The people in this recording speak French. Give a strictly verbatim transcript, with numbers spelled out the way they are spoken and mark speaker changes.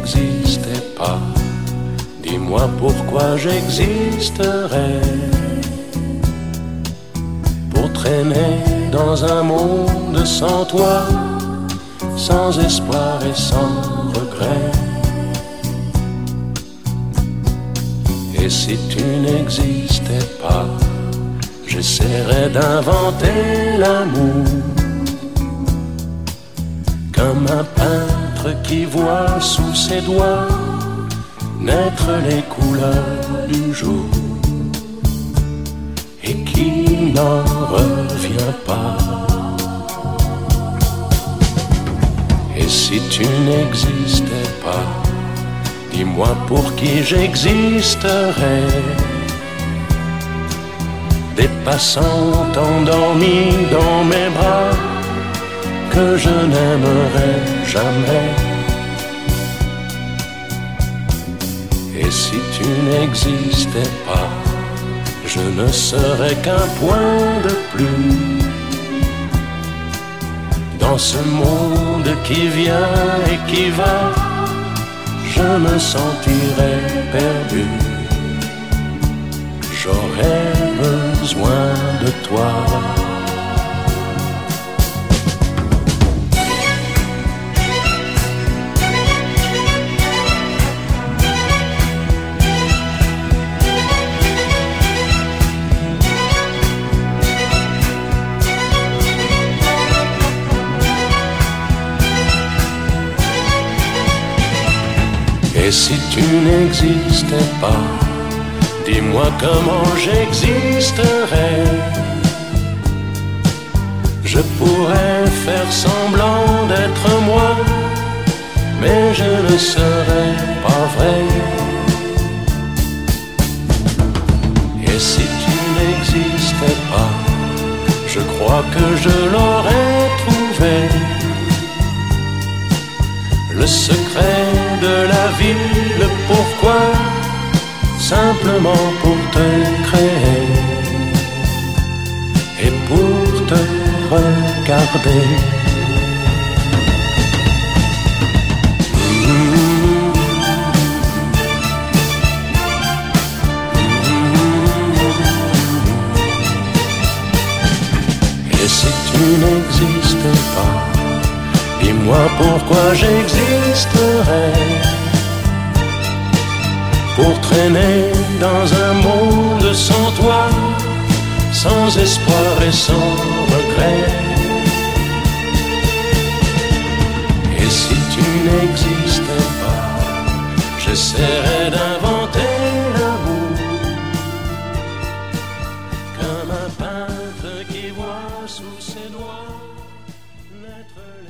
Speaker 1: n'existais pas, dis-moi pourquoi j'existerais. Pour traîner dans un monde sans toi, sans espoir et sans regret. Et si tu n'existais pas, j'essaierais d'inventer l'amour, comme un peintre qui voit sous ses doigts naître les couleurs du jour et qui n'en revient pas. Et si tu n'existais pas, dis-moi pour qui j'existerais. Des passants endormis dans mes bras que je n'aimerais jamais. Et si tu n'existais pas, je ne serais qu'un point de plus dans ce monde qui vient et qui va. Je me sentirais perdu. J'aurais besoin de toi. Et si tu n'existais pas, dis-moi comment j'existerais. Je pourrais faire semblant d'être moi, mais je ne serais pas vrai. Et si tu n'existais pas, je crois que je l'aurais trouvé. Le secret de la vie, le pourquoi, simplement pour te créer et pour te regarder. Et si tu n'existais pas, dis-moi pourquoi j'existerais. Pour traîner dans un monde sans toi, sans espoir et sans regret. Et si tu n'existais pas, j'essaierais d'inventer l'amour, comme un peintre qui voit sous ses doigts naître